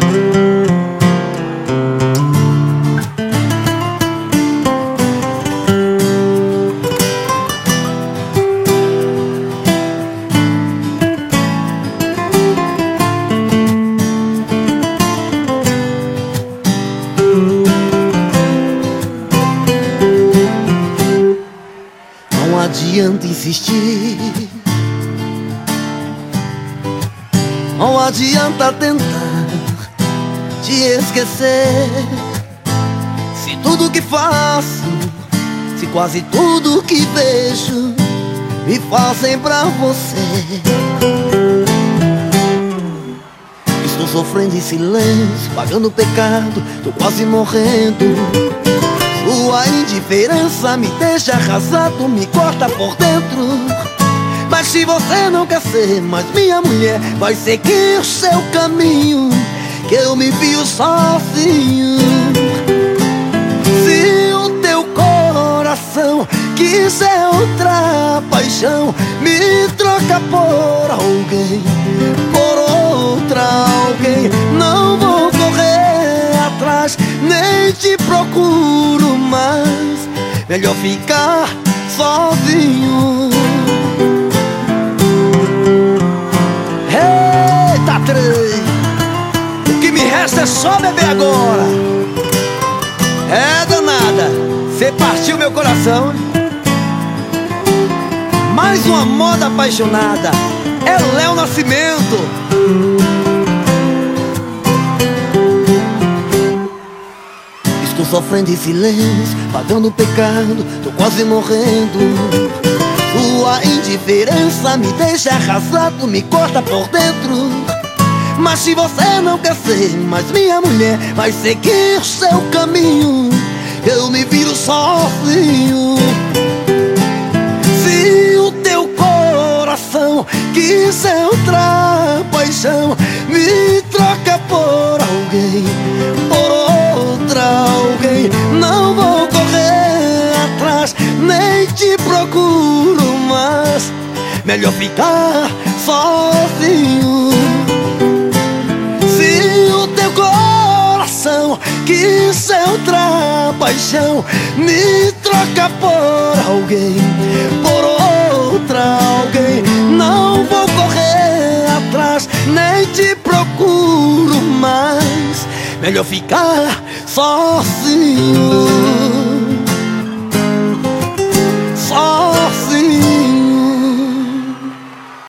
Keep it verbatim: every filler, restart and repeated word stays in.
Não adianta insistir, não adianta tentar te esquecer. Se tudo que faço, se quase tudo que vejo me fazem pra você. Estou sofrendo em silêncio, pagando pecado, tô quase morrendo. Sua indiferença me deixa arrasado, me corta por dentro. Mas se você não quer ser mais minha mulher, vai seguir o seu caminho, que eu me fio sozinho. Se o teu coração quiser outra paixão, me troca por alguém, por outra alguém. Não vou correr atrás, nem te procuro mais, melhor ficar sozinho. Eita, trem! O que me resta é só beber agora. É, danada, cê partiu meu coração. Mais uma moda apaixonada, é Léo Nascimento. Estou sofrendo em silêncio, pagando pecado, tô quase morrendo. Sua indiferença me deixa arrasado, me corta por dentro. Mas se você não quer ser mais minha mulher, vai seguir o seu caminho, eu me viro sozinho. Se o teu coração quiser outra paixão, me troca por alguém, por outra alguém. Não vou correr atrás, nem te procuro mais, melhor ficar sozinho. Se o teu coração quiser outra paixão, me troca por alguém, por outra alguém. Não vou correr atrás, nem te procuro mais, melhor ficar sozinho.